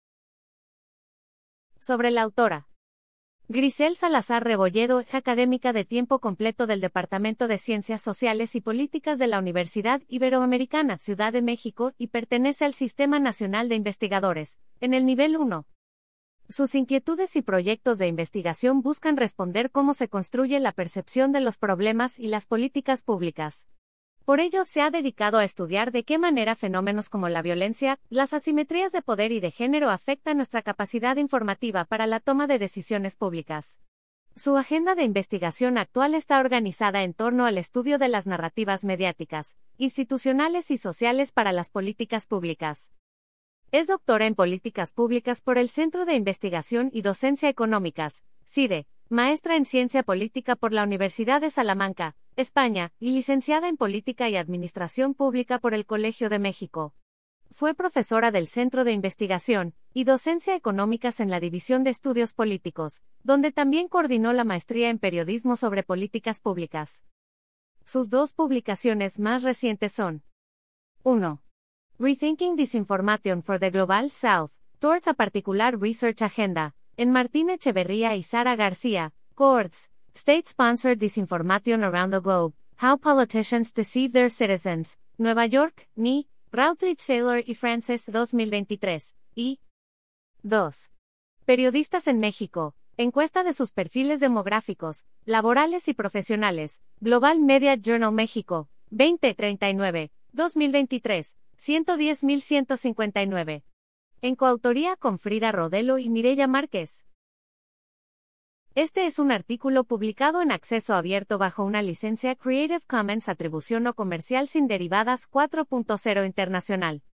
Sobre la autora. Grisel Salazar Rebolledo es académica de tiempo completo del Departamento de Ciencias Sociales y Políticas de la Universidad Iberoamericana, Ciudad de México, y pertenece al Sistema Nacional de Investigadores, en el nivel uno. Sus inquietudes y proyectos de investigación buscan responder cómo se construye la percepción de los problemas y las políticas públicas. Por ello, se ha dedicado a estudiar de qué manera fenómenos como la violencia, las asimetrías de poder y de género afectan nuestra capacidad informativa para la toma de decisiones públicas. Su agenda de investigación actual está organizada en torno al estudio de las narrativas mediáticas, institucionales y sociales para las políticas públicas. Es doctora en Políticas Públicas por el Centro de Investigación y Docencia Económicas, CIDE, maestra en Ciencia Política por la Universidad de Salamanca, España, y licenciada en Política y Administración Pública por el Colegio de México. Fue profesora del Centro de Investigación y Docencia Económicas en la División de Estudios Políticos, donde también coordinó la maestría en Periodismo sobre Políticas Públicas. Sus dos publicaciones más recientes son: uno. Rethinking Disinformation for the Global South, Towards a Particular Research Agenda, en Martín Echeverría y Sara García, Coords, State-Sponsored Disinformation Around the Globe, How Politicians Deceive Their Citizens, Nueva York, N I, Routledge Taylor y Frances dos mil veintitrés, y dos. Periodistas en México, encuesta de sus perfiles demográficos, laborales y profesionales, Global Media Journal México, veinte treinta y nueve, dos mil veintitrés, ciento diez mil ciento cincuenta y nueve. En coautoría con Frida Rodelo y Mireya Márquez. Este es un artículo publicado en acceso abierto bajo una licencia Creative Commons Atribución no comercial sin derivadas cuatro punto cero internacional.